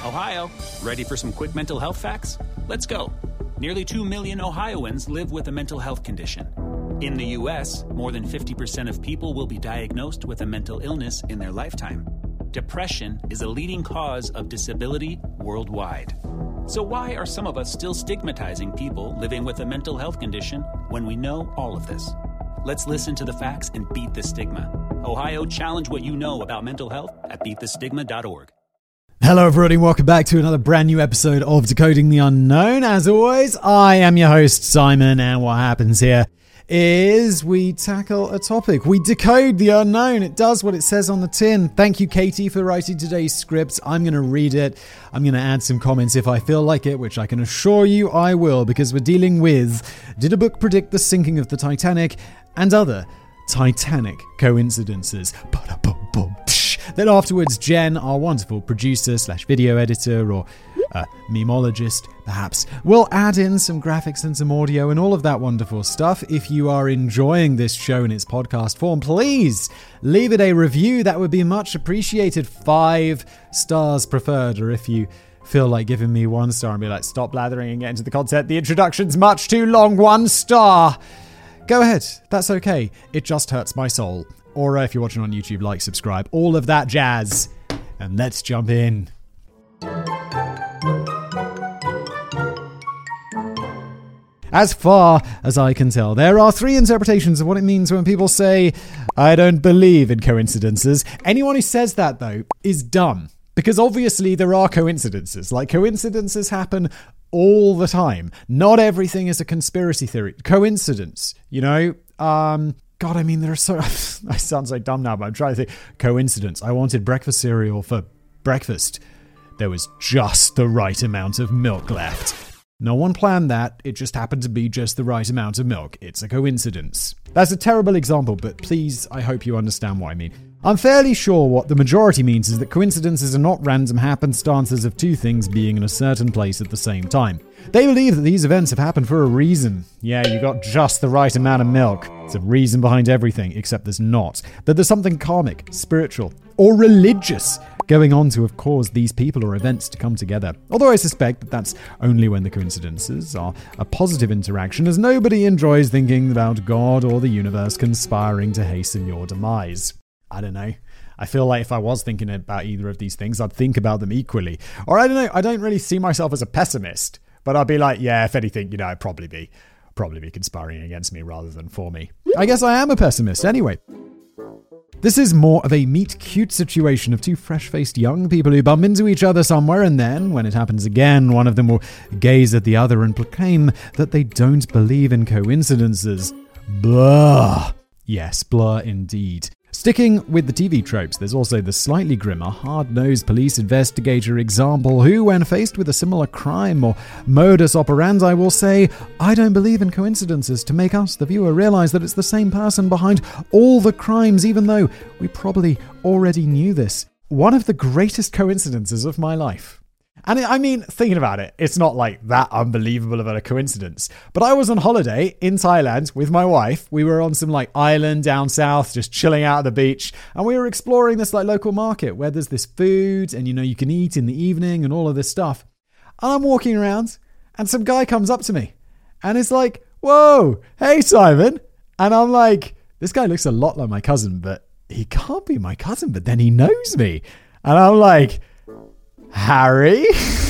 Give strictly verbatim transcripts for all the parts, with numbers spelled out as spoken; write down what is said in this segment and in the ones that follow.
Ohio, ready for some quick mental health facts? Let's go. Nearly two million Ohioans live with a mental health condition. In the U S, more than fifty percent of people will be diagnosed with a mental illness in their lifetime. Depression is a leading cause of disability worldwide. So why are some of us still stigmatizing people living with a mental health condition when we know all of this? Let's listen to the facts and beat the stigma. Ohio, challenge what you know about mental health at beat the stigma dot org. Hello everybody, welcome back to another brand new episode of Decoding the Unknown. As always, I am your host, Simon, and what happens here is we tackle a topic. We decode the unknown. It does what it says on the tin. Thank you, Katie, for writing today's script. I'm going to read it. I'm going to add some comments if I feel like it, which I can assure you I will, because we're dealing with, did a book predict the sinking of the Titanic and other Titanic coincidences? Ba-da-bum-bum. Then afterwards, Jen, our wonderful producer slash video editor or uh, memologist, perhaps, will add in some graphics and some audio and all of that wonderful stuff. If you are enjoying this show in its podcast form, please leave it a review. That would be much appreciated. Five stars preferred, or if you feel like giving me one star and be like, stop blathering and get into the content. The introduction's much too long. One star. Go ahead. That's okay. It just hurts my soul. Or uh, if you're watching on YouTube, like, subscribe, all of that jazz. And let's jump in. As far as I can tell, there are three interpretations of what it means when people say, I don't believe in coincidences. Anyone who says that, though, is dumb. Because obviously there are coincidences. Like, coincidences happen all the time. Not everything is a conspiracy theory. Coincidence, you know? Um... God, I mean, there are so... I sound so dumb now, but I'm trying to think. Coincidence. I wanted breakfast cereal for breakfast. There was just the right amount of milk left. No one planned that. It just happened to be just the right amount of milk. It's a coincidence. That's a terrible example, but please, I hope you understand what I mean. I'm fairly sure what the majority means is that coincidences are not random happenstances of two things being in a certain place at the same time. They believe that these events have happened for a reason. Yeah, you got just the right amount of milk. There's a reason behind everything, except there's not. That there's something karmic, spiritual, or religious going on to have caused these people or events to come together. Although I suspect that that's only when the coincidences are a positive interaction, as nobody enjoys thinking about God or the universe conspiring to hasten your demise. I don't know. I feel like if I was thinking about either of these things, I'd think about them equally. Or I don't know, I don't really see myself as a pessimist, but I'd be like, yeah, if anything, you know, I'd probably be, probably be conspiring against me rather than for me. I guess I am a pessimist anyway. This is more of a meet-cute situation of two fresh-faced young people who bump into each other somewhere, and then, when it happens again, one of them will gaze at the other and proclaim that they don't believe in coincidences. Blah. Yes, blah indeed. Sticking with the T V tropes, there's also the slightly grimmer, hard-nosed police investigator example who, when faced with a similar crime or modus operandi, will say, I don't believe in coincidences, to make us, the viewer, realize that it's the same person behind all the crimes, even though we probably already knew this. One of the greatest coincidences of my life. And I mean, thinking about it, it's not like that unbelievable of a coincidence. But I was on holiday in Thailand with my wife. We were on some like island down south, just chilling out at the beach. And we were exploring this like local market where there's this food and, you know, you can eat in the evening and all of this stuff. And I'm walking around and some guy comes up to me and is like, whoa, hey, Simon. And I'm like, this guy looks a lot like my cousin, but he can't be my cousin. But then he knows me. And I'm like, Harry?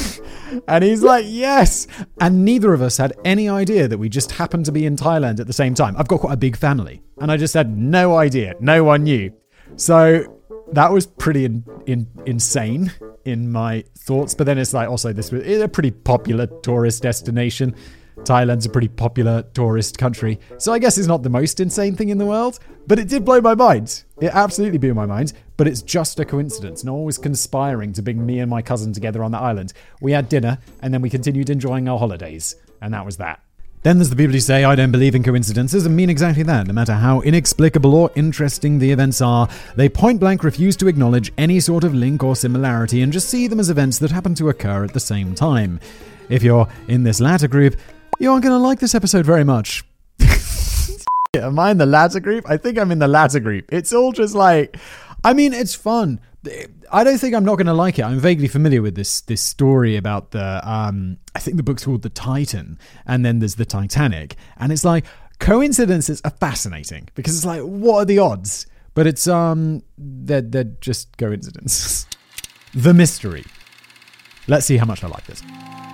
And he's like, yes. And neither of us had any idea that we just happened to be in Thailand at the same time. I've got quite a big family. And I just had no idea. No one knew. So that was pretty in, in, insane in my thoughts. But then it's like also this was a pretty popular tourist destination. Thailand's a pretty popular tourist country. So I guess it's not the most insane thing in the world. But it did blow my mind. It absolutely blew my mind. But it's just a coincidence. No one was conspiring to bring me and my cousin together on that island. We had dinner and then we continued enjoying our holidays. And that was that. Then there's the people who say, I don't believe in coincidences, and mean exactly that. No matter how inexplicable or interesting the events are, they point blank refuse to acknowledge any sort of link or similarity and just see them as events that happen to occur at the same time. If you're in this latter group, you aren't going to like this episode very much. Am I in the latter group? I think I'm in the latter group. It's all just like, I mean, it's fun, I don't think I'm not going to like it. I'm vaguely familiar with this this story about the, um, I think the book's called The Titan, and then there's The Titanic. And it's like, coincidences are fascinating, because it's like, what are the odds? But it's, um, they're, they're just coincidences. The mystery. Let's see how much I like this.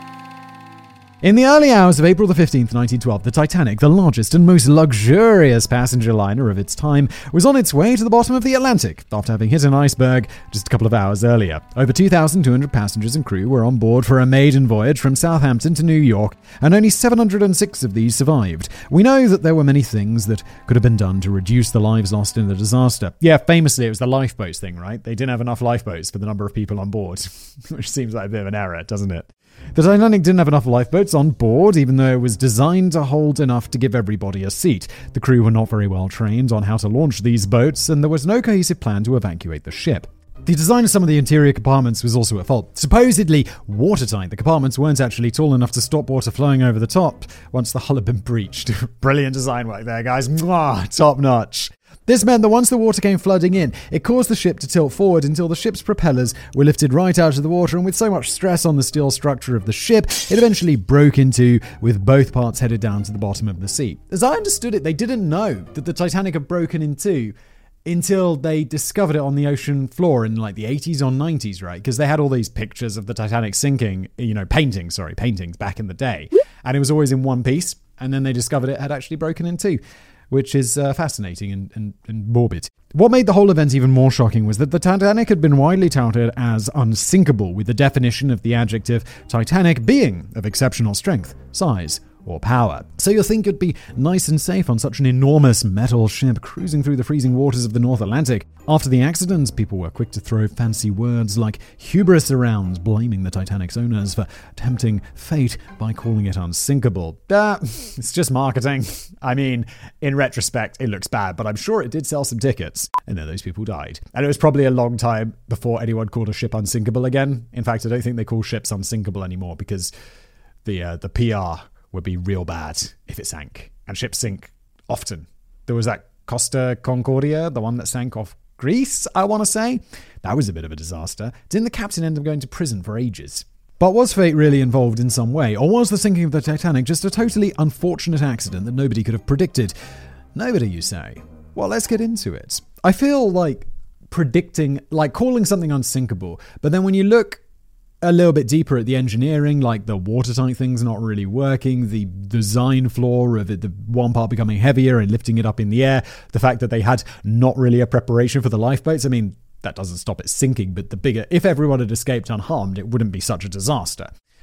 In the early hours of April the fifteenth, nineteen twelve, the Titanic, the largest and most luxurious passenger liner of its time, was on its way to the bottom of the Atlantic after having hit an iceberg just a couple of hours earlier. Over two thousand two hundred passengers and crew were on board for a maiden voyage from Southampton to New York, and only seven hundred six of these survived. We know that there were many things that could have been done to reduce the lives lost in the disaster. Yeah, famously it was the lifeboats thing, right? They didn't have enough lifeboats for the number of people on board, which seems like a bit of an error, doesn't it? The Titanic didn't have enough lifeboats on board, even though it was designed to hold enough to give everybody a seat. The crew were not very well trained on how to launch these boats, and there was no cohesive plan to evacuate the ship. The design of some of the interior compartments was also at fault. Supposedly watertight, the compartments weren't actually tall enough to stop water flowing over the top once the hull had been breached. Brilliant design work there, guys. Mwah, top notch. This meant that once the water came flooding in, it caused the ship to tilt forward until the ship's propellers were lifted right out of the water, and with so much stress on the steel structure of the ship, it eventually broke in two, with both parts headed down to the bottom of the sea. As I understood it, they didn't know that the Titanic had broken in two until they discovered it on the ocean floor in like the eighties or nineties, right? Because they had all these pictures of the Titanic sinking, you know, paintings, sorry, paintings back in the day. And it was always in one piece, and then they discovered it had actually broken in two, which is uh, fascinating and, and, and morbid. What made the whole event even more shocking was that the Titanic had been widely touted as unsinkable, with the definition of the adjective Titanic being of exceptional strength, size, or power. So you'll think it'd be nice and safe on such an enormous metal ship cruising through the freezing waters of the North Atlantic. After the accident, people were quick to throw fancy words like hubris around, blaming the Titanic's owners for tempting fate by calling it unsinkable. Ah, it's just marketing. I mean, in retrospect, it looks bad, but I'm sure it did sell some tickets. And then those people died. And it was probably a long time before anyone called a ship unsinkable again. In fact, I don't think they call ships unsinkable anymore, because the uh, the P R would be real bad if it sank. And ships sink often. There was that Costa Concordia, the one that sank off Greece, I want to say. That was a bit of a disaster. Didn't the captain end up going to prison for ages? But was fate really involved in some way? Or was the sinking of the Titanic just a totally unfortunate accident that nobody could have predicted? Nobody, you say? Well, let's get into it. I feel like predicting, like calling something unsinkable, but then when you look a little bit deeper at the engineering, like the watertight thing's not really working, the design flaw of it, the one part becoming heavier and lifting it up in the air, the fact that they had not really a preparation for the lifeboats. I mean, that doesn't stop it sinking, but the bigger, if everyone had escaped unharmed, it wouldn't be such a disaster.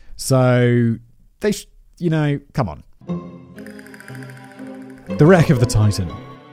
So they, sh- you know, come on. The wreck of the Titan.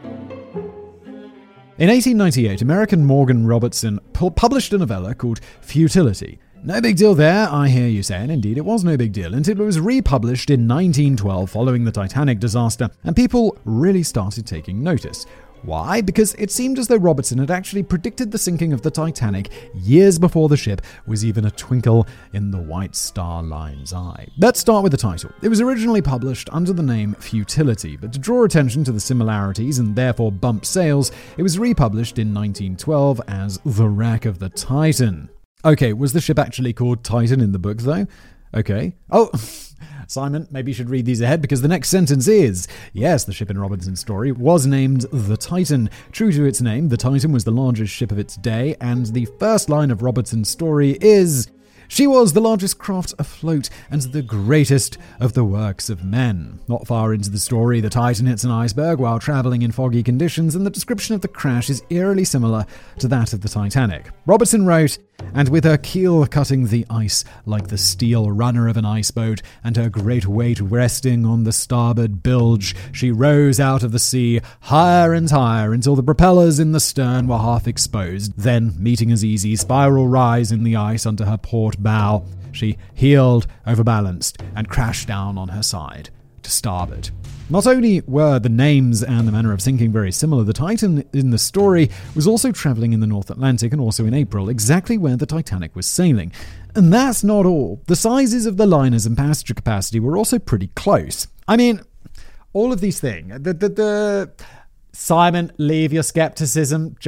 In eighteen ninety-eight, American Morgan Robertson pu- published a novella called Futility. No big deal there, I hear you say, and indeed it was no big deal until it was republished in nineteen twelve following the Titanic disaster, and people really started taking notice. Why? Because it seemed as though Robertson had actually predicted the sinking of the Titanic years before the ship was even a twinkle in the White Star Line's eye. Let's start with the title. It was originally published under the name Futility, but to draw attention to the similarities and therefore bump sales, it was republished in nineteen twelve as The Wreck of the Titan. Okay, was the ship actually called Titan in the book, though? Okay. Oh, Simon, maybe you should read these ahead, because the next sentence is, yes, the ship in Robertson's story was named the Titan. True to its name, the Titan was the largest ship of its day, and the first line of Robertson's story is, she was the largest craft afloat and the greatest of the works of men. Not far into the story, the Titan hits an iceberg while traveling in foggy conditions, and the description of the crash is eerily similar to that of the Titanic. Robertson wrote, and with her keel cutting the ice like the steel runner of an iceboat, and her great weight resting on the starboard bilge, she rose out of the sea higher and higher until the propellers in the stern were half exposed. Then, meeting as easy spiral rise in the ice under her port bow, she heeled, overbalanced, and crashed down on her side to starboard. Not only were the names and the manner of sinking very similar, the Titan in the story was also traveling in the North Atlantic, and also in April, exactly where the Titanic was sailing. And that's not all. The sizes of the liners and passenger capacity were also pretty close. I mean, all of these things, the, the, the Simon, leave your skepticism, just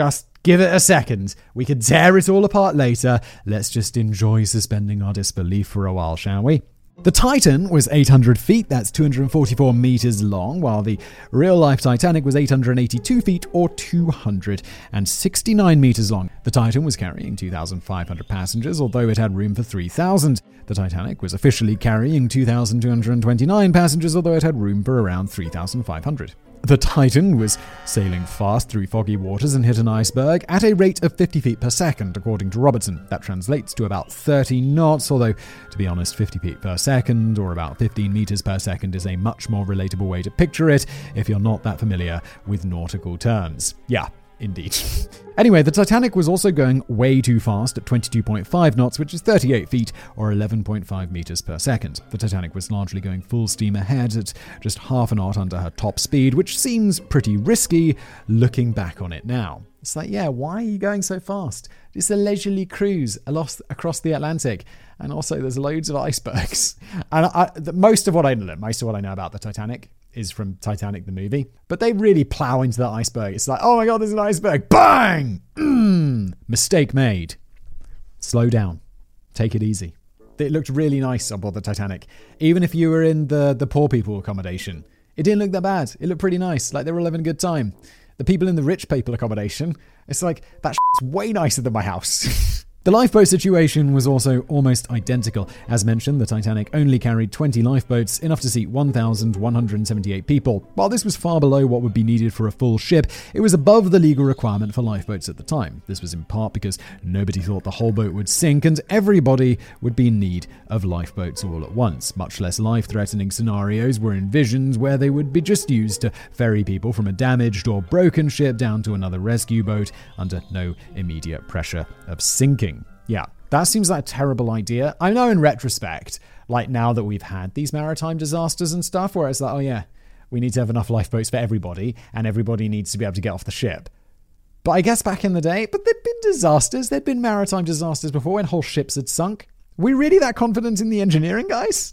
Give it a second. We can tear it all apart later. Let's just enjoy suspending our disbelief for a while, shall we? The Titan was eight hundred feet, that's two hundred forty-four meters long, while the real-life Titanic was eight hundred eighty-two feet, or two hundred sixty-nine meters long. The Titan was carrying two thousand five hundred passengers, although it had room for three thousand. The Titanic was officially carrying two thousand two hundred twenty-nine passengers, although it had room for around three thousand five hundred. The Titan was sailing fast through foggy waters and hit an iceberg at a rate of fifty feet per second, according to Robertson. That translates to about thirty knots, although, to be honest, fifty feet per second, or about fifteen meters per second, is a much more relatable way to picture it if you're not that familiar with nautical terms. Yeah, indeed. Anyway, the Titanic was also going way too fast at twenty-two point five knots, which is thirty-eight feet or eleven point five meters per second. The Titanic was largely going full steam ahead at just half a knot under her top speed, which seems pretty risky looking back on it now. It's like, yeah, why are you going so fast? It's a leisurely cruise across the Atlantic. And also there's loads of icebergs. And I, most of what I know, most of what I know about the Titanic is from Titanic the movie. But they really plow into that iceberg. It's like, oh my God, there's an iceberg. Bang! Mm, mistake made. Slow down. Take it easy. It looked really nice on board the Titanic. Even if you were in the, the poor people accommodation, it didn't look that bad. It looked pretty nice. Like they were having a good time. The people in the rich people accommodation, it's like, that shit's way nicer than my house. The lifeboat situation was also almost identical. As mentioned, the Titanic only carried twenty lifeboats, enough to seat one thousand one hundred seventy-eight people. While this was far below what would be needed for a full ship, it was above the legal requirement for lifeboats at the time. This was in part because nobody thought the whole boat would sink and everybody would be in need of lifeboats all at once. Much less life-threatening scenarios were envisioned where they would be just used to ferry people from a damaged or broken ship down to another rescue boat under no immediate pressure of sinking. Yeah, that seems like a terrible idea. I know in retrospect, like now that we've had these maritime disasters and stuff, where it's like, oh yeah, we need to have enough lifeboats for everybody, and everybody needs to be able to get off the ship. But I guess back in the day, but there'd been disasters, there'd been maritime disasters before when whole ships had sunk. Are we really that confident in the engineering, guys?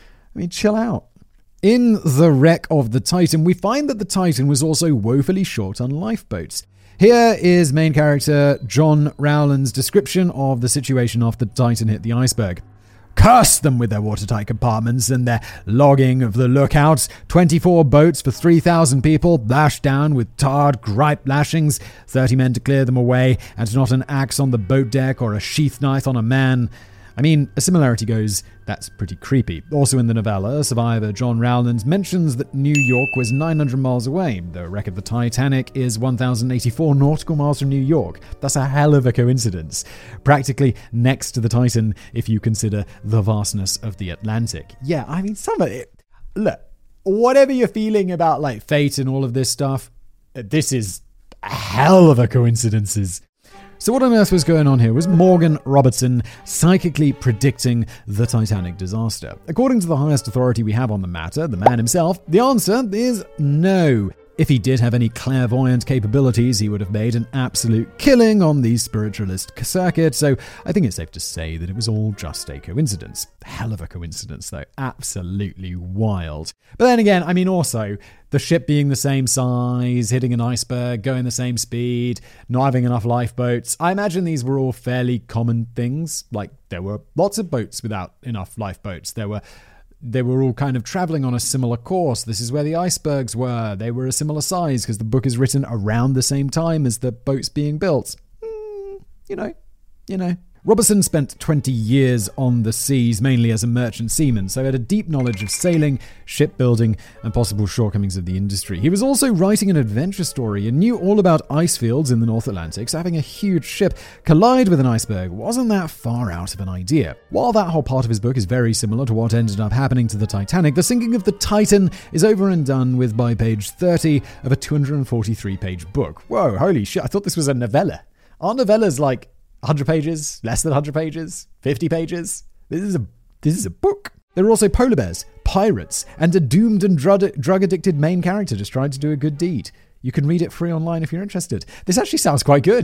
I mean, chill out. In the wreck of the Titan, we find that the Titan was also woefully short on lifeboats. Here is main character John Rowland's description of the situation after the Titan hit the iceberg. Curse them with their watertight compartments and their logging of the lookouts. twenty-four boats for three thousand people, lashed down with tarred gripe lashings. thirty men to clear them away, and not an axe on the boat deck or a sheath knife on a man. I mean, a similarity goes, that's pretty creepy. Also in the novella, survivor John Rowland mentions that New York was nine hundred miles away. The wreck of the Titanic is one thousand eighty-four nautical miles from New York. That's a hell of a coincidence. Practically next to the Titan, if you consider the vastness of the Atlantic. Yeah, I mean, some of it... Look, whatever you're feeling about like fate and all of this stuff, this is a hell of a coincidences. So what on earth was going on here? Was Morgan Robertson psychically predicting the Titanic disaster? According to the highest authority we have on the matter, the man himself, the answer is no. If he did have any clairvoyant capabilities, he would have made an absolute killing on the spiritualist circuit, so I think it's safe to say that it was all just a coincidence. Hell of a coincidence, though. Absolutely wild. But then again, I mean, also, the ship being the same size, hitting an iceberg, going the same speed, not having enough lifeboats. I imagine these were all fairly common things. Like, there were lots of boats without enough lifeboats. There were... They were all kind of traveling on a similar course. This is where the icebergs were. They were a similar size because the book is written around the same time as the boats being built. Mm, you know, you know. Robertson spent twenty years on the seas, mainly as a merchant seaman, so he had a deep knowledge of sailing, shipbuilding, and possible shortcomings of the industry. He was also writing an adventure story and knew all about ice fields in the North Atlantic, so having a huge ship collide with an iceberg wasn't that far out of an idea. While that whole part of his book is very similar to what ended up happening to the Titanic, the sinking of the Titan is over and done with by page thirty of a two hundred forty-three page book. Whoa, holy shit, I thought this was a novella. Aren't novellas like one hundred pages, less than one hundred pages, fifty pages. This is a this is a book. There are also polar bears, pirates, and a doomed and drug-addicted main character just trying to do a good deed. You can read it free online if you're interested. This actually sounds quite good.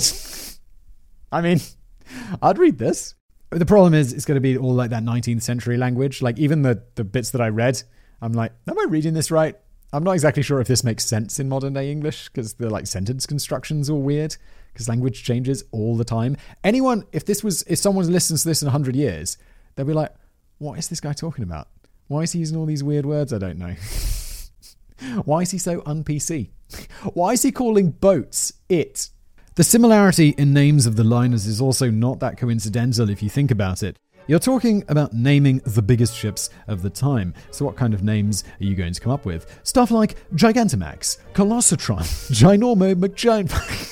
I mean, I'd read this. The problem is it's going to be all like that nineteenth century language. Like even the, the bits that I read, I'm like, am I reading this right? I'm not exactly sure if this makes sense in modern day English because the like sentence construction's all weird. because language changes all the time. Anyone, if this was, if someone listens to this in one hundred years, they'll be like, what is this guy talking about? Why is he using all these weird words I don't know? Why is he so un-P C? Why is he calling boats it? The similarity in names of the liners is also not that coincidental if you think about it. You're talking about naming the biggest ships of the time. So what kind of names are you going to come up with? Stuff like Gigantamax, Colossatron, Ginormo McGiant.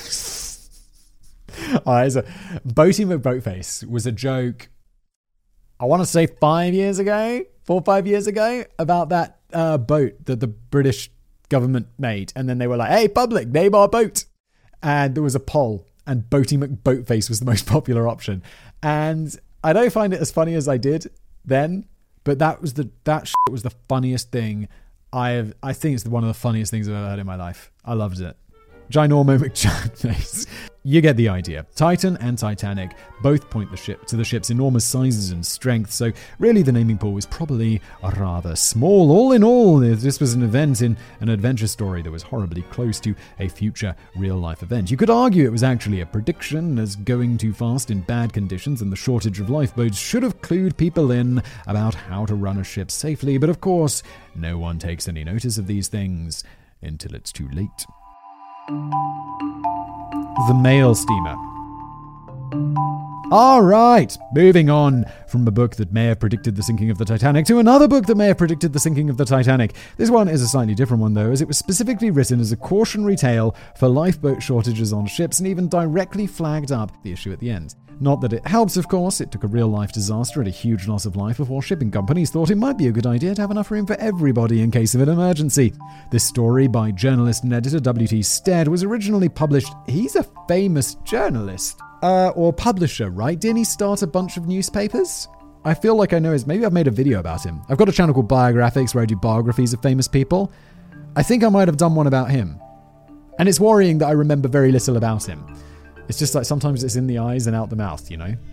Alright, so Boaty McBoatface was a joke, I want to say five years ago, four or five years ago, about that uh, boat that the British government made. And then they were like, hey, public, name our boat. And there was a poll, and Boaty McBoatface was the most popular option. And I don't find it as funny as I did then, but that was the that shit was the funniest thing I have. I think it's one of the funniest things I've ever heard in my life. I loved it. Ginormo McGiant. You get the idea. Titan and Titanic both point the ship to the ship's enormous sizes and strength, so really the naming pool was probably rather small. All in all, this was an event in an adventure story that was horribly close to a future real-life event. You could argue it was actually a prediction, as going too fast in bad conditions and the shortage of lifeboats should have clued people in about how to run a ship safely, but of course, no one takes any notice of these things until it's too late. The Mail Steamer. All right, moving on from a book that may have predicted the sinking of the Titanic to another book that may have predicted the sinking of the Titanic. This one is a slightly different one, though, as it was specifically written as a cautionary tale for lifeboat shortages on ships and even directly flagged up the issue at the end. Not that it helps, of course. It took a real-life disaster and a huge loss of life before shipping companies thought it might be a good idea to have enough room for everybody in case of an emergency. This story by journalist and editor W T Stead was originally published. He's a famous journalist. Uh, or publisher, right? Didn't he start a bunch of newspapers? I feel like I know his... Maybe I've made a video about him. I've got a channel called Biographics where I do biographies of famous people. I think I might have done one about him. And it's worrying that I remember very little about him. It's just like sometimes it's in the eyes and out the mouth, you know?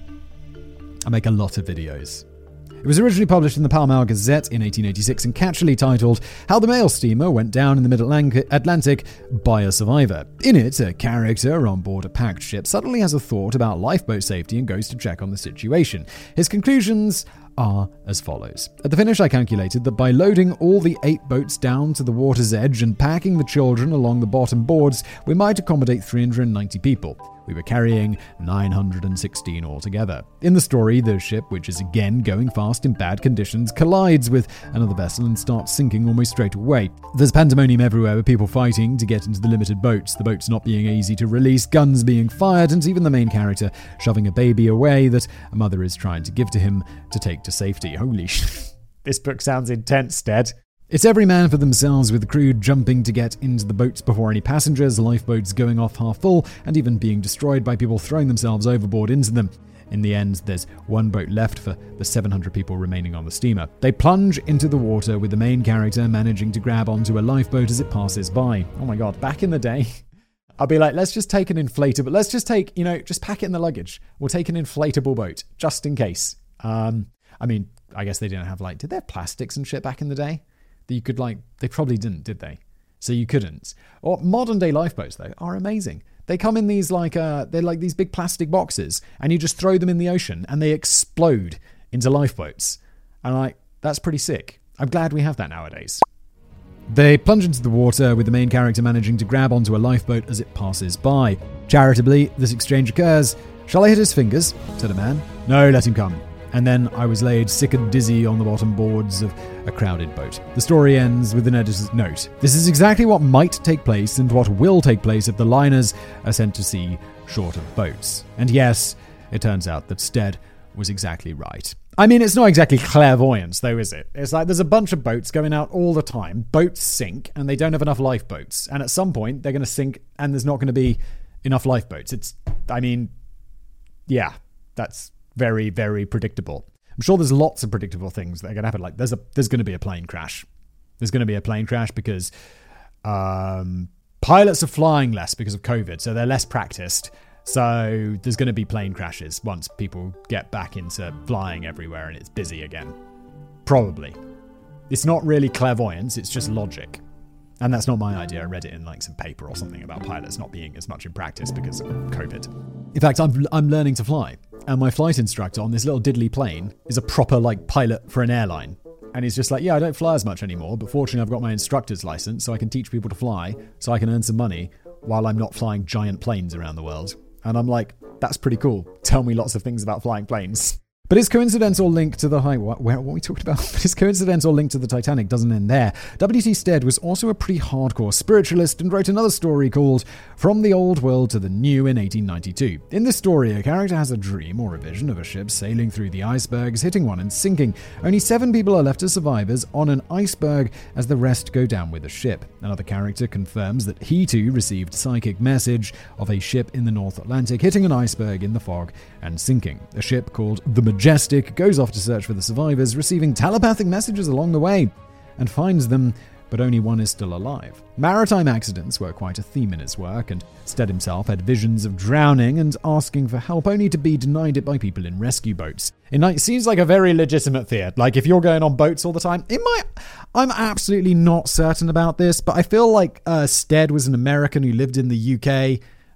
I make a lot of videos. It was originally published in the Pall Mall Gazette in eighteen eighty-six and catchily titled How the Mail Steamer Went Down in the Mid-Atlantic by a Survivor. In it, a character on board a packed ship suddenly has a thought about lifeboat safety and goes to check on the situation. His conclusions are as follows. At the finish, I calculated that by loading all the eight boats down to the water's edge and packing the children along the bottom boards, we might accommodate three hundred ninety people. We were carrying nine hundred sixteen altogether. In the story, the ship, which is again going fast in bad conditions, collides with another vessel and starts sinking almost straight away. There's pandemonium everywhere with people fighting to get into the limited boats, the boats not being easy to release, guns being fired, and even the main character shoving a baby away that a mother is trying to give to him to take to safety. Holy sh... This book sounds intense, Stead. It's every man for themselves, with the crew jumping to get into the boats before any passengers, lifeboats going off half full, and even being destroyed by people throwing themselves overboard into them. In the end, there's one boat left for the seven hundred people remaining on the steamer. They plunge into the water, with the main character managing to grab onto a lifeboat as it passes by. Oh my god, back in the day, I'll be like, let's just take an inflatable, let's just take, you know, just pack it in the luggage. We'll take an inflatable boat, just in case. Um, I mean, I guess they didn't have, like, did they have plastics and shit back in the day? That you could, like, they probably didn't, did they? So you couldn't. Or modern day lifeboats, though, are amazing. They come in these, like, uh, they're like these big plastic boxes, and you just throw them in the ocean, and they explode into lifeboats. And, like, that's pretty sick. I'm glad we have that nowadays. They plunge into the water, with the main character managing to grab onto a lifeboat as it passes by. Charitably, this exchange occurs. Shall I hit his fingers? Said a man. No, let him come. And then I was laid sick and dizzy on the bottom boards of a crowded boat. The story ends with an editor's note. This is exactly what might take place and what will take place if the liners are sent to sea short of boats. And yes, it turns out that Stead was exactly right. I mean, it's not exactly clairvoyance, though, is it? It's like there's a bunch of boats going out all the time. Boats sink, and they don't have enough lifeboats. And at some point, they're going to sink, and there's not going to be enough lifeboats. It's, I mean, yeah, that's very, very predictable. I'm sure there's lots of predictable things that are going to happen. Like there's a there's going to be a plane crash. There's going to be a plane crash because um, pilots are flying less because of COVID, so they're less practiced. So there's going to be plane crashes once people get back into flying everywhere and it's busy again. Probably. It's not really clairvoyance, it's just logic. And that's not my idea. I read it in like some paper or something about pilots not being as much in practice because of COVID. In fact, I'm I'm learning to fly. And my flight instructor on this little diddly plane is a proper like pilot for an airline. And he's just like, yeah, I don't fly as much anymore, but fortunately I've got my instructor's license so I can teach people to fly so I can earn some money while I'm not flying giant planes around the world. And I'm like, that's pretty cool. Tell me lots of things about flying planes. But his coincidental link to the high... What, what are we talking about? But his coincidental link to the Titanic doesn't end there. W T Stead was also a pretty hardcore spiritualist and wrote another story called From the Old World to the New in eighteen ninety-two. In this story, a character has a dream or a vision of a ship sailing through the icebergs, hitting one and sinking. Only seven people are left as survivors on an iceberg as the rest go down with the ship. Another character confirms that he too received psychic message of a ship in the North Atlantic hitting an iceberg in the fog and sinking. A ship called the Majestic goes off to search for the survivors, receiving telepathic messages along the way, and finds them, but only one is still alive. Maritime accidents were quite a theme in his work, and Stead himself had visions of drowning and asking for help, only to be denied it by people in rescue boats. It seems like a very legitimate fear. Like, if you're going on boats all the time, it might... I'm absolutely not certain about this, but I feel like uh, Stead was an American who lived in the U K,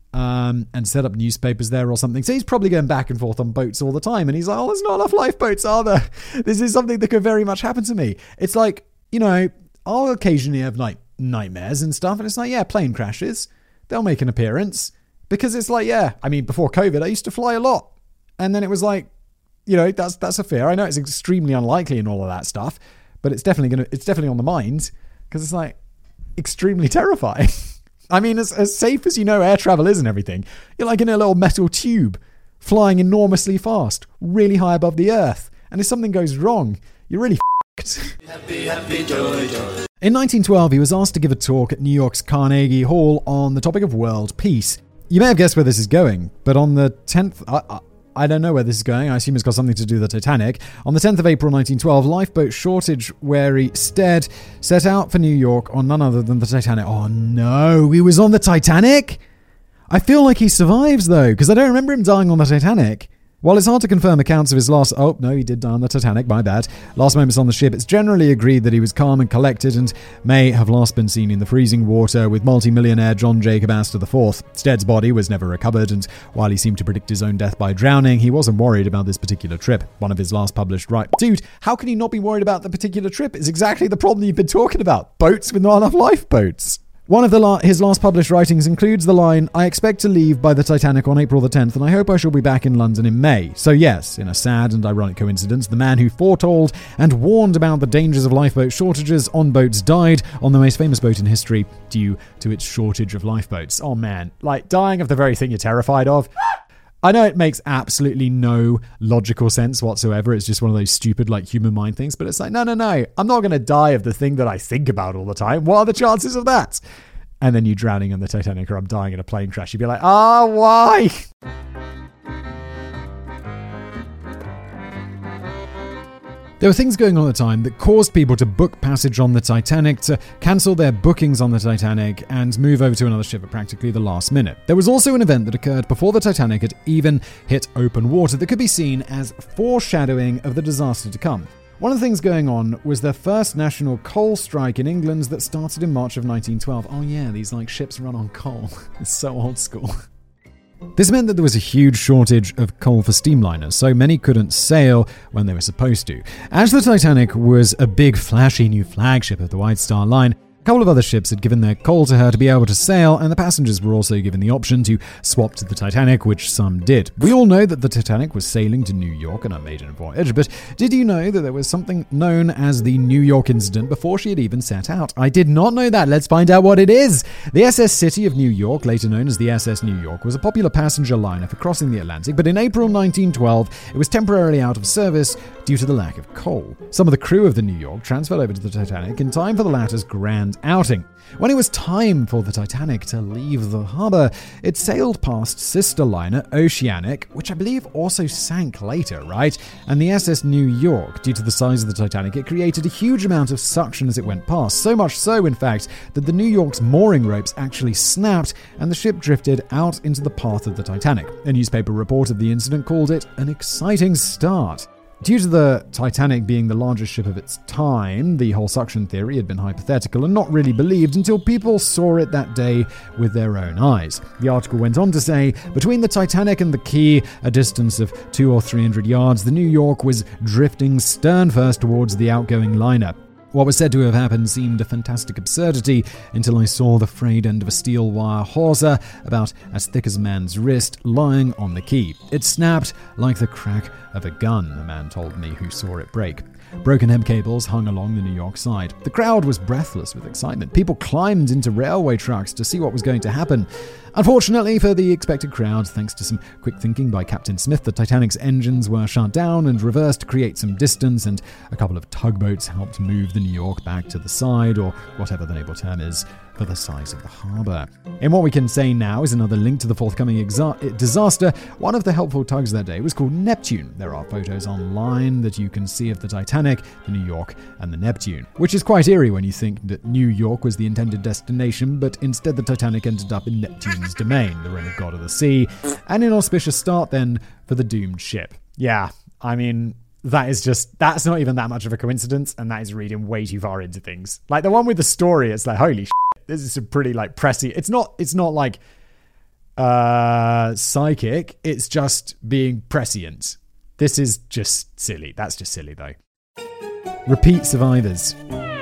Um, and set up newspapers there or something. So he's probably going back and forth on boats all the time. And he's like, oh, there's not enough lifeboats, are there? This is something that could very much happen to me. It's like, you know, I'll occasionally have like nightmares and stuff. And it's like, yeah, plane crashes. They'll make an appearance. Because it's like, yeah, I mean, before COVID, I used to fly a lot. And then it was like, you know, that's that's a fear. I know it's extremely unlikely and all of that stuff. But it's definitely going to, it's definitely on the mind. Because it's like extremely terrifying. I mean, as, as safe as you know air travel is and everything, you're like in a little metal tube, flying enormously fast, really high above the earth. And if something goes wrong, you're really f***ed. Happy, happy, joy, joy. In nineteen twelve, he was asked to give a talk at New York's Carnegie Hall on the topic of world peace. You may have guessed where this is going, but on the tenth... I, I, I don't know where this is going. I assume it's got something to do with the Titanic. On the tenth of April nineteen twelve, lifeboat shortage wary Stead set out for New York on none other than the Titanic. Oh no, he was on the Titanic? I feel like he survives though, because I don't remember him dying on the Titanic. While it's hard to confirm accounts of his last... Oh, no, he did die on the Titanic, my bad. Last moments on the ship, it's generally agreed that he was calm and collected and may have last been seen in the freezing water with multi-millionaire John Jacob Astor the fourth. Stead's body was never recovered, and while he seemed to predict his own death by drowning, he wasn't worried about this particular trip. One of his last published... Right, dude, how can he not be worried about the particular trip? It's exactly the problem you've been talking about. Boats with not enough lifeboats. One of the la- his last published writings includes the line, I expect to leave by the Titanic on April the tenth, and I hope I shall be back in London in May. So yes, in a sad and ironic coincidence, the man who foretold and warned about the dangers of lifeboat shortages on boats died on the most famous boat in history due to its shortage of lifeboats. Oh man, like dying of the very thing you're terrified of. I know it makes absolutely no logical sense whatsoever. It's just one of those stupid, like, human mind things. But it's like, no, no, no. I'm not going to die of the thing that I think about all the time. What are the chances of that? And then you drowning in the Titanic, or I'm dying in a plane crash. You'd be like, ah, oh, why? There were things going on at the time that caused people to book passage on the Titanic, to cancel their bookings on the Titanic, and move over to another ship at practically the last minute. There was also an event that occurred before the Titanic had even hit open water that could be seen as foreshadowing of the disaster to come. One of the things going on was the first national coal strike in England that started in March of nineteen twelve. Oh yeah, these like ships run on coal. It's so old school. This meant that there was a huge shortage of coal for steamliners, so many couldn't sail when they were supposed to. As the Titanic was a big, flashy new flagship of the White Star Line, a couple of other ships had given their coal to her to be able to sail, and the passengers were also given the option to swap to the Titanic, which some did. We all know that the Titanic was sailing to New York on a maiden voyage, but did you know that there was something known as the New York incident before she had even set out? I did not know that. Let's find out what it is. The S S City of New York, later known as the S S New York, was a popular passenger liner for crossing the Atlantic, but in April nineteen twelve, it was temporarily out of service due to the lack of coal. Some of the crew of the New York transferred over to the Titanic in time for the latter's grand outing. When it was time for the Titanic to leave the harbor, it sailed past sister liner Oceanic, which I believe also sank later, right? And the S S New York. Due to the size of the Titanic, it created a huge amount of suction as it went past, so much so, in fact, that the New York's mooring ropes actually snapped and the ship drifted out into the path of the Titanic. A newspaper report of the incident called it an exciting start. Due to the Titanic being the largest ship of its time, the whole suction theory had been hypothetical and not really believed until people saw it that day with their own eyes. The article went on to say, between the Titanic and the quay, a distance of two or three hundred yards, the New York was drifting stern first towards the outgoing liner. What was said to have happened seemed a fantastic absurdity until I saw the frayed end of a steel wire hawser, about as thick as a man's wrist, lying on the quay. It snapped like the crack of a gun, a man told me who saw it break. Broken head cables hung along the New York side. The crowd was breathless with excitement. People climbed into railway trucks to see what was going to happen. Unfortunately for the expected crowd, thanks to some quick thinking by Captain Smith, the Titanic's engines were shut down and reversed to create some distance, and a couple of tugboats helped move the New York back to the side, or whatever the naval term is, for the size of the harbour. In what we can say now is another link to the forthcoming exa- disaster. One of the helpful tugs that day was called Neptune. There are photos online that you can see of the Titanic, the New York, and the Neptune, which is quite eerie when you think that New York was the intended destination, but instead the Titanic ended up in Neptune's domain, the realm of God of the sea, an inauspicious start then for the doomed ship. Yeah, I mean, that is just, that's not even that much of a coincidence, and that is reading way too far into things. Like the one with the story, it's like, holy shit, this is a pretty like pressy. It's not, it's not like uh, psychic, it's just being prescient. This is just silly. That's just silly though. Repeat survivors.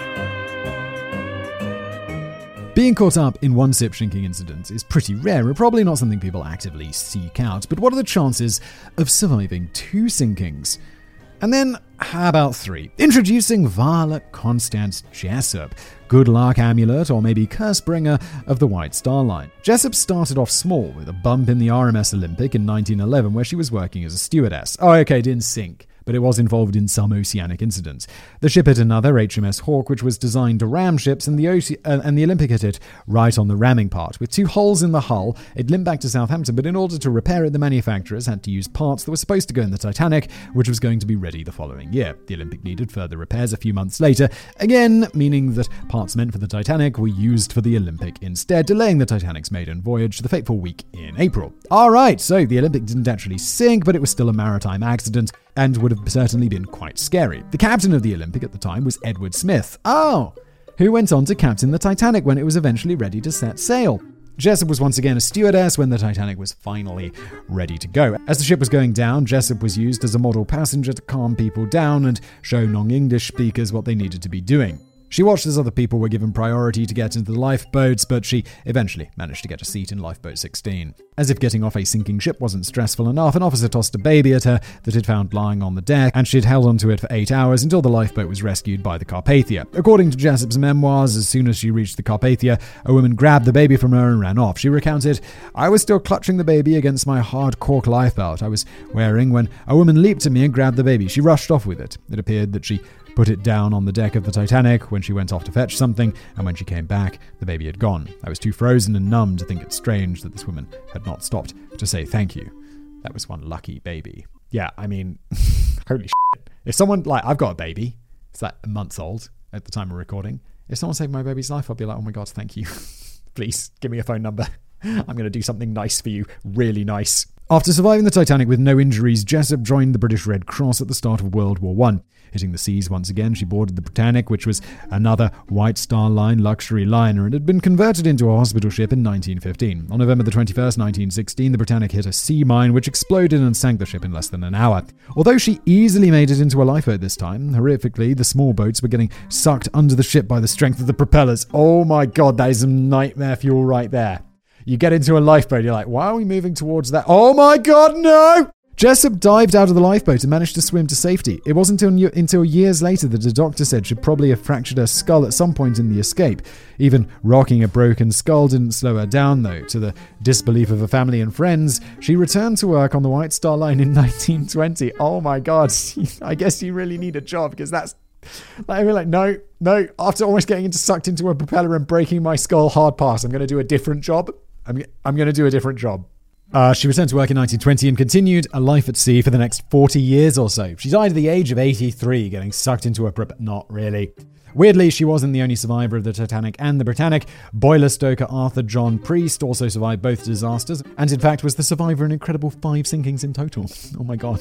Being caught up in one ship sinking incident is pretty rare and probably not something people actively seek out, but what are the chances of surviving two sinkings? And then, how about three? Introducing Violet Constance Jessup, good luck amulet or maybe curse bringer of the White Star Line. Jessup started off small with a bump in the R M S Olympic in nineteen eleven where she was working as a stewardess. Oh, okay, didn't sink, but it was involved in some oceanic incidents. The ship hit another, H M S Hawk, which was designed to ram ships, and the Oce- uh, and the Olympic hit it right on the ramming part. With two holes in the hull, it limped back to Southampton, but in order to repair it, the manufacturers had to use parts that were supposed to go in the Titanic, which was going to be ready the following year. The Olympic needed further repairs a few months later, again meaning that parts meant for the Titanic were used for the Olympic instead, delaying the Titanic's maiden voyage to the fateful week in April. Alright, so the Olympic didn't actually sink, but it was still a maritime accident, and would have certainly been quite scary. The captain of the Olympic at the time was Edward Smith. Oh! Who went on to captain the Titanic when it was eventually ready to set sail. Jessup was once again a stewardess when the Titanic was finally ready to go. As the ship was going down, Jessup was used as a model passenger to calm people down and show non-English speakers what they needed to be doing. She watched as other people were given priority to get into the lifeboats, but she eventually managed to get a seat in lifeboat sixteen. As if getting off a sinking ship wasn't stressful enough, an officer tossed a baby at her that he'd found lying on the deck, and she'd held onto it for eight hours until the lifeboat was rescued by the Carpathia. According to Jessup's memoirs, as soon as she reached the Carpathia, a woman grabbed the baby from her and ran off. She recounted, "I was still clutching the baby against my hard cork lifebelt I was wearing when a woman leaped at me and grabbed the baby. She rushed off with it. It appeared that she put it down on the deck of the Titanic when she went off to fetch something, and when she came back, the baby had gone. I was too frozen and numb to think it strange that this woman had not stopped to say thank you. That was one lucky baby." Yeah, I mean, holy shit. If someone, like, I've got a baby, it's like a month old at the time of recording. If someone saved my baby's life, I'd be like, oh my God, thank you. Please, give me a phone number. I'm going to do something nice for you. Really nice. After surviving the Titanic with no injuries, Jessup joined the British Red Cross at the start of World War One. Hitting the seas once again, she boarded the Britannic, which was another White Star Line luxury liner, and had been converted into a hospital ship in nineteen fifteen. On November the twenty-first, nineteen sixteen, the Britannic hit a sea mine, which exploded and sank the ship in less than an hour. Although she easily made it into a lifeboat this time, horrifically, the small boats were getting sucked under the ship by the strength of the propellers. Oh my God, that is some nightmare fuel right there. You get into a lifeboat, you're like, why are we moving towards that? Oh my God, no! Jessup dived out of the lifeboat and managed to swim to safety. It wasn't until, until years later that a doctor said she'd probably have fractured her skull at some point in the escape. Even rocking a broken skull didn't slow her down, though. To the disbelief of her family and friends, she returned to work on the White Star Line in nineteen twenty. Oh my God, I guess you really need a job, because that's... Like, I mean, like, no, no, after almost getting into, sucked into a propeller and breaking my skull, hard pass. I'm going to do a different job. I'm, I'm going to do a different job. Uh, she returned to work in nineteen twenty and continued a life at sea for the next forty years or so. She died at the age of eighty-three, getting sucked into a prop. Not really. Weirdly, she wasn't the only survivor of the Titanic and the Britannic. Boiler stoker Arthur John Priest also survived both disasters, and in fact was the survivor in an incredible five sinkings in total. Oh my God.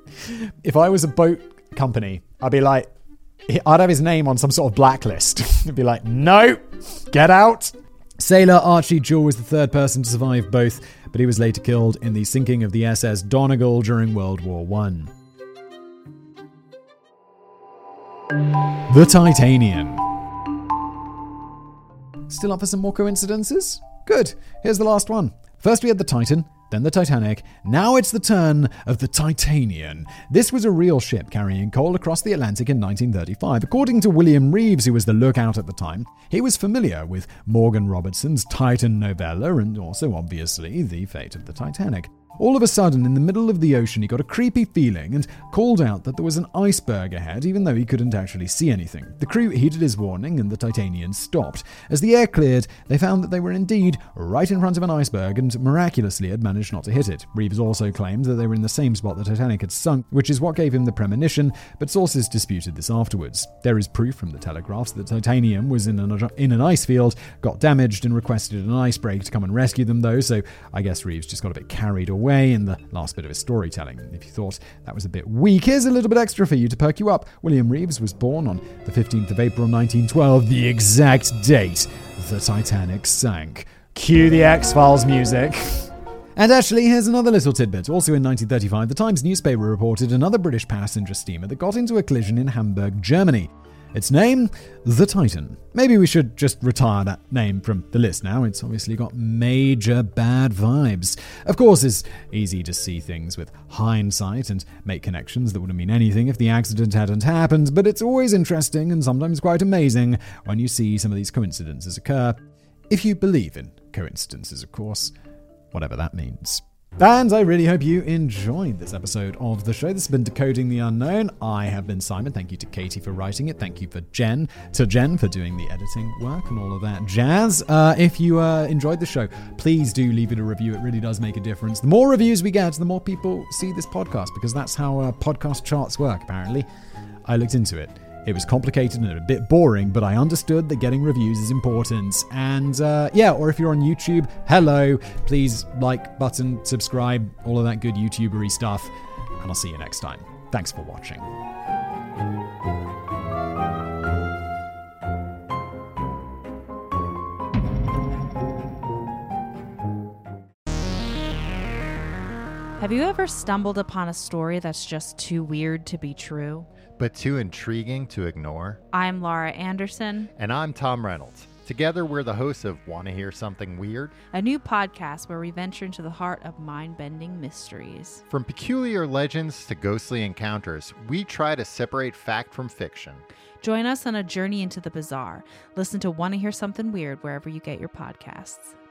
If I was a boat company, I'd be like, I'd have his name on some sort of blacklist. It'd be like, no, get out. Sailor Archie Jewell was the third person to survive both, but he was later killed in the sinking of the S S Donegal during World War One. The Titanian. Still up for some more coincidences? Good. Here's the last one. First we had the Titan, then the Titanic. Now it's the turn of the Titanian. This was a real ship carrying coal across the Atlantic in nineteen thirty-five. According to William Reeves, who was the lookout at the time, he was familiar with Morgan Robertson's Titan novella and also, obviously, the fate of the Titanic. All of a sudden, in the middle of the ocean, he got a creepy feeling and called out that there was an iceberg ahead, even though he couldn't actually see anything. The crew heeded his warning and the Titanian stopped. As the air cleared, they found that they were indeed right in front of an iceberg and miraculously had managed not to hit it. Reeves also claimed that they were in the same spot the Titanic had sunk, which is what gave him the premonition, but sources disputed this afterwards. There is proof from the telegraphs that the Titanium was in an, in an ice field, got damaged and requested an ice break to come and rescue them though, so I guess Reeves just got a bit carried away in the last bit of his storytelling. If you thought that was a bit weak, here's a little bit extra for you to perk you up. William Reeves was born on the fifteenth of April nineteen twelve, the exact date the Titanic sank. Cue the X-Files music. And actually, here's another little tidbit. Also in nineteen thirty-five, the Times newspaper reported another British passenger steamer that got into a collision in Hamburg, Germany. Its name, the Titan. Maybe we should just retire that name from the list now. It's obviously got major bad vibes. Of course, it's easy to see things with hindsight and make connections that wouldn't mean anything if the accident hadn't happened, but it's always interesting and sometimes quite amazing when you see some of these coincidences occur. If you believe in coincidences, of course, whatever that means. And I really hope you enjoyed this episode of the show. This has been Decoding the Unknown. I have been Simon. Thank you to Katie for writing it. Thank you for Jen, to Jen for doing the editing work and all of that jazz. Uh, if you uh, enjoyed the show, please do leave it a review. It really does make a difference. The more reviews we get, the more people see this podcast, because that's how uh, podcast charts work, apparently. I looked into it. It was complicated and a bit boring, but I understood that getting reviews is important. And uh, yeah, or if you're on YouTube, hello, please like, button, subscribe, all of that good YouTubery stuff. And I'll see you next time. Thanks for watching. Have you ever stumbled upon a story that's just too weird to be true? But too intriguing to ignore? I'm Laura Anderson. And I'm Tom Reynolds. Together, we're the hosts of Want to Hear Something Weird? A new podcast where we venture into the heart of mind-bending mysteries. From peculiar legends to ghostly encounters, we try to separate fact from fiction. Join us on a journey into the bizarre. Listen to Want to Hear Something Weird wherever you get your podcasts.